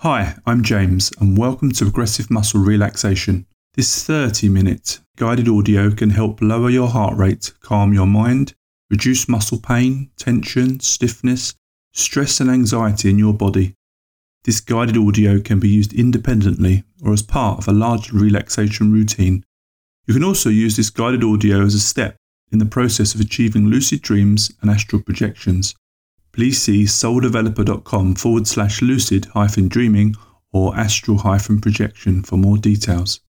Hi, I'm James and welcome to Progressive Muscle Relaxation. This 30-minute guided audio can help lower your heart rate, calm your mind, reduce muscle pain, tension, stiffness, stress and anxiety in your body. This guided audio can be used independently or as part of a large relaxation routine. You can also use this guided audio as a step in the process of achieving lucid dreams and astral projections. Please see souldeveloper.com/lucid-dreaming or astral-projection for more details.